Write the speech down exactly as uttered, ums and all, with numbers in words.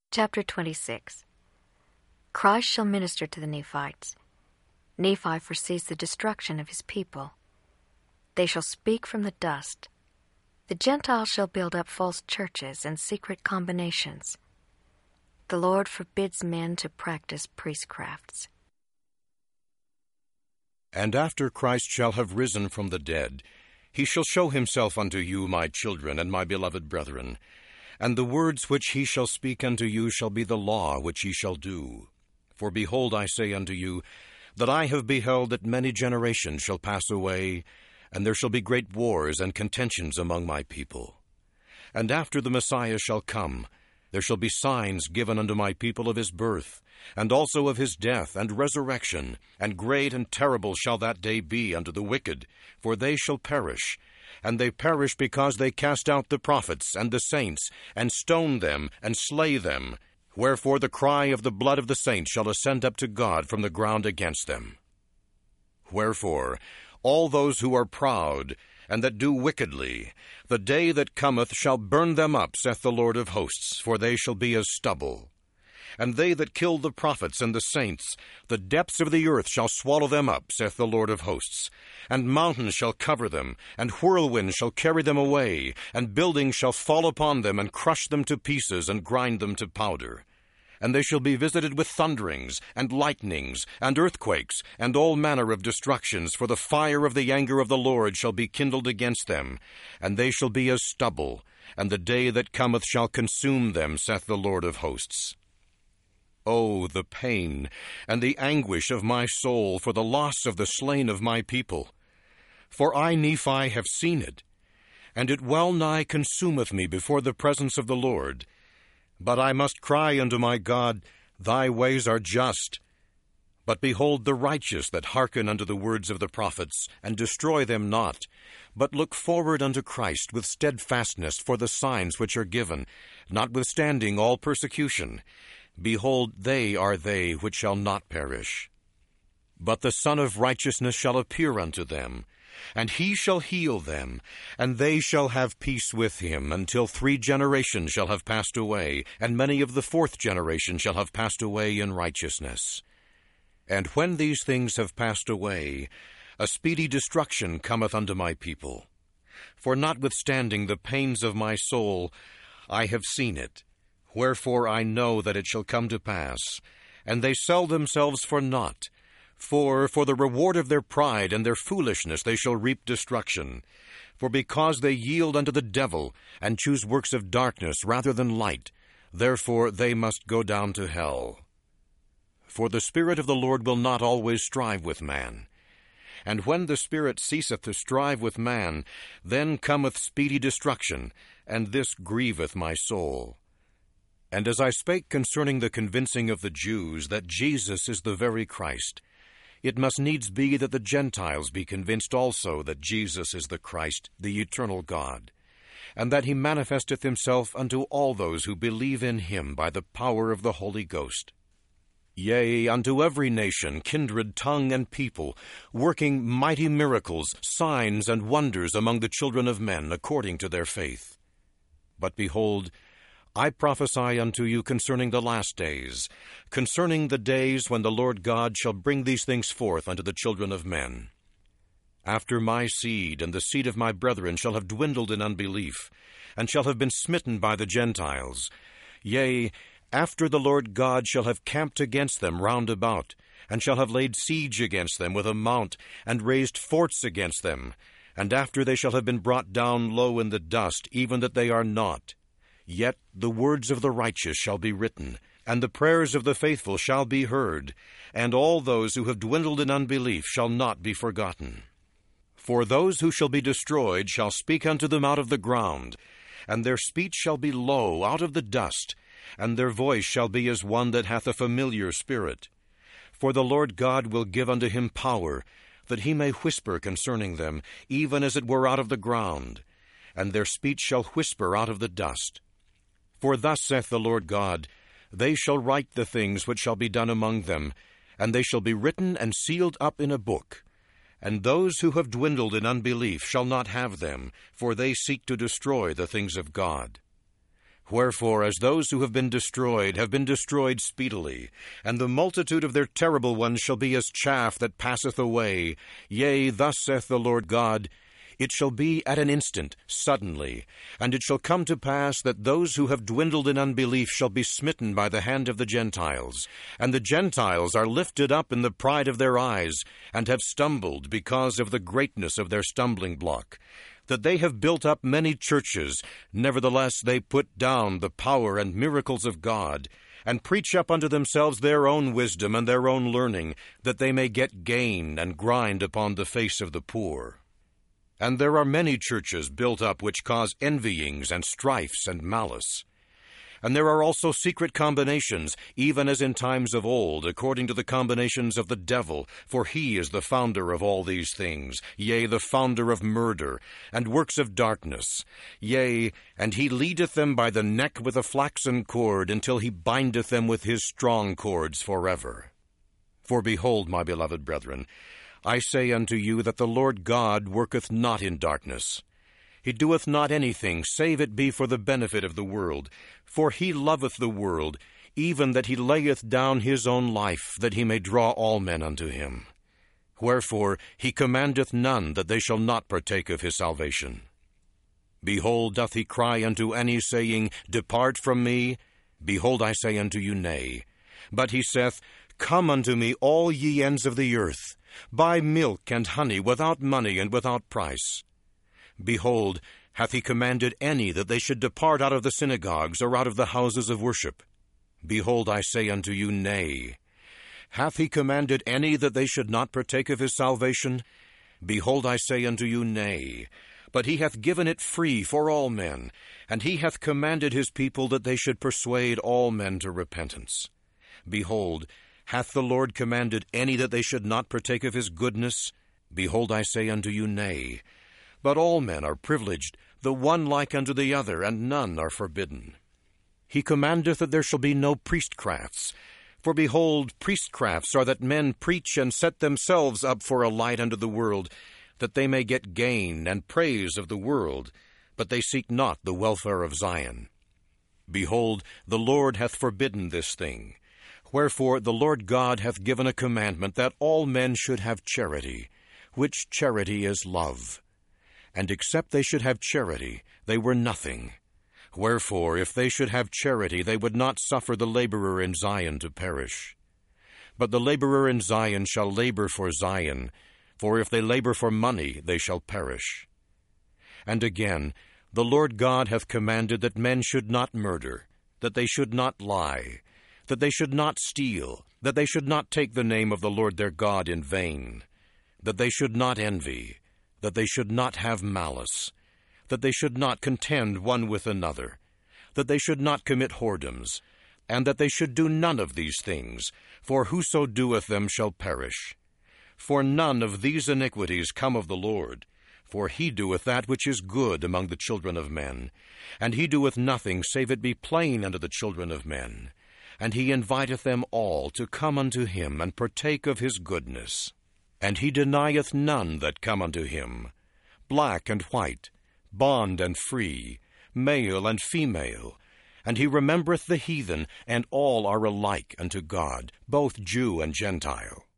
Chapter twenty-six. Christ shall minister to the Nephites. Nephi foresees the destruction of his people. They shall speak from the dust. The Gentiles shall build up false churches and secret combinations. The Lord forbids men to practice priestcrafts. And after Christ shall have risen from the dead, he shall show himself unto you, my children, and my beloved brethren. And the words which he shall speak unto you shall be the law which ye shall do. For behold, I say unto you, that I have beheld that many generations shall pass away, and there shall be great wars and contentions among my people. And after the Messiah shall come, there shall be signs given unto my people of his birth, and also of his death and resurrection, and great and terrible shall that day be unto the wicked, for they shall perish. And they perish because they cast out the prophets and the saints, and stone them, and slay them. Wherefore the cry of the blood of the saints shall ascend up to God from the ground against them. Wherefore all those who are proud, and that do wickedly, the day that cometh shall burn them up, saith the Lord of hosts, for they shall be as stubble. And they that kill the prophets and the saints, the depths of the earth shall swallow them up, saith the Lord of hosts. And mountains shall cover them, and whirlwinds shall carry them away, and buildings shall fall upon them, and crush them to pieces, and grind them to powder. And they shall be visited with thunderings, and lightnings, and earthquakes, and all manner of destructions, for the fire of the anger of the Lord shall be kindled against them, and they shall be as stubble, and the day that cometh shall consume them, saith the Lord of hosts. Oh, the pain and the anguish of my soul for the loss of the slain of my people! For I, Nephi, have seen it, and it well nigh consumeth me before the presence of the Lord. But I must cry unto my God, Thy ways are just. But behold the righteous that hearken unto the words of the prophets, and destroy them not, but look forward unto Christ with steadfastness for the signs which are given, notwithstanding all persecution. Behold, they are they which shall not perish. But the Son of Righteousness shall appear unto them, and he shall heal them, and they shall have peace with him, until three generations shall have passed away, and many of the fourth generation shall have passed away in righteousness. And when these things have passed away, a speedy destruction cometh unto my people. For notwithstanding the pains of my soul, I have seen it. Wherefore I know that it shall come to pass, and they sell themselves for naught. For for the reward of their pride and their foolishness they shall reap destruction. For because they yield unto the devil, and choose works of darkness rather than light, therefore they must go down to hell. For the Spirit of the Lord will not always strive with man. And when the Spirit ceaseth to strive with man, then cometh speedy destruction, and this grieveth my soul. And as I spake concerning the convincing of the Jews that Jesus is the very Christ, it must needs be that the Gentiles be convinced also that Jesus is the Christ, the eternal God, and that he manifesteth himself unto all those who believe in him by the power of the Holy Ghost. Yea, unto every nation, kindred, tongue, and people, working mighty miracles, signs, and wonders among the children of men, according to their faith. But behold, I prophesy unto you concerning the last days, concerning the days when the Lord God shall bring these things forth unto the children of men. After my seed and the seed of my brethren shall have dwindled in unbelief, and shall have been smitten by the Gentiles, yea, after the Lord God shall have camped against them round about, and shall have laid siege against them with a mount, and raised forts against them, and after they shall have been brought down low in the dust, even that they are not, yet the words of the righteous shall be written, and the prayers of the faithful shall be heard, and all those who have dwindled in unbelief shall not be forgotten. For those who shall be destroyed shall speak unto them out of the ground, and their speech shall be low out of the dust, and their voice shall be as one that hath a familiar spirit. For the Lord God will give unto him power, that he may whisper concerning them, even as it were out of the ground, and their speech shall whisper out of the dust. For thus saith the Lord God, They shall write the things which shall be done among them, and they shall be written and sealed up in a book. And those who have dwindled in unbelief shall not have them, for they seek to destroy the things of God. Wherefore, as those who have been destroyed have been destroyed speedily, and the multitude of their terrible ones shall be as chaff that passeth away, yea, thus saith the Lord God, it shall be at an instant, suddenly, and it shall come to pass that those who have dwindled in unbelief shall be smitten by the hand of the Gentiles, and the Gentiles are lifted up in the pride of their eyes, and have stumbled because of the greatness of their stumbling block, that they have built up many churches, nevertheless they put down the power and miracles of God, and preach up unto themselves their own wisdom and their own learning, that they may get gain and grind upon the face of the poor. And there are many churches built up which cause envyings and strifes and malice. And there are also secret combinations, even as in times of old, according to the combinations of the devil, for he is the founder of all these things, yea, the founder of murder, and works of darkness. Yea, and he leadeth them by the neck with a flaxen cord, until he bindeth them with his strong cords forever. For behold, my beloved brethren, I say unto you that the Lord God worketh not in darkness. He doeth not anything, save it be for the benefit of the world. For he loveth the world, even that he layeth down his own life, that he may draw all men unto him. Wherefore he commandeth none that they shall not partake of his salvation. Behold, doth he cry unto any, saying, Depart from me? Behold, I say unto you, Nay. But he saith, Come unto me, all ye ends of the earth, buy milk and honey without money and without price. Behold, hath he commanded any that they should depart out of the synagogues or out of the houses of worship? Behold, I say unto you, Nay. Hath he commanded any that they should not partake of his salvation? Behold, I say unto you, Nay. But he hath given it free for all men, and he hath commanded his people that they should persuade all men to repentance. Behold, hath the Lord commanded any that they should not partake of his goodness? Behold, I say unto you, Nay. But all men are privileged, the one like unto the other, and none are forbidden. He commandeth that there shall be no priestcrafts. For behold, priestcrafts are that men preach and set themselves up for a light unto the world, that they may get gain and praise of the world, but they seek not the welfare of Zion. Behold, the Lord hath forbidden this thing. Wherefore the Lord God hath given a commandment that all men should have charity, which charity is love. And except they should have charity, they were nothing. Wherefore, if they should have charity, they would not suffer the laborer in Zion to perish. But the laborer in Zion shall labor for Zion, for if they labor for money, they shall perish. And again, the Lord God hath commanded that men should not murder, that they should not lie, that they should not steal, that they should not take the name of the Lord their God in vain, that they should not envy, that they should not have malice, that they should not contend one with another, that they should not commit whoredoms, and that they should do none of these things, for whoso doeth them shall perish. For none of these iniquities come of the Lord, for he doeth that which is good among the children of men, and he doeth nothing save it be plain unto the children of men, and he inviteth them all to come unto him and partake of his goodness. And he denieth none that come unto him, black and white, bond and free, male and female. And he remembereth the heathen, and all are alike unto God, both Jew and Gentile.